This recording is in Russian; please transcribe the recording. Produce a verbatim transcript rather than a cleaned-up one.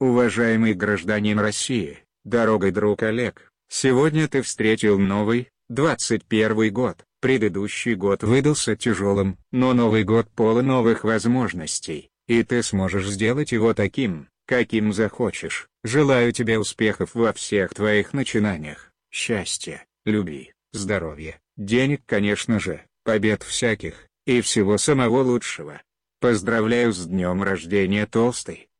Уважаемый гражданин России, дорогой друг Олег, сегодня ты встретил новый, двадцать первый год. Предыдущий год выдался тяжелым, но Новый год полон новых возможностей, и ты сможешь сделать его таким, каким захочешь. Желаю тебе успехов во всех твоих начинаниях, счастья, любви, здоровья, денег, конечно же, побед всяких, и всего самого лучшего. Поздравляю с днем рождения, Толстый.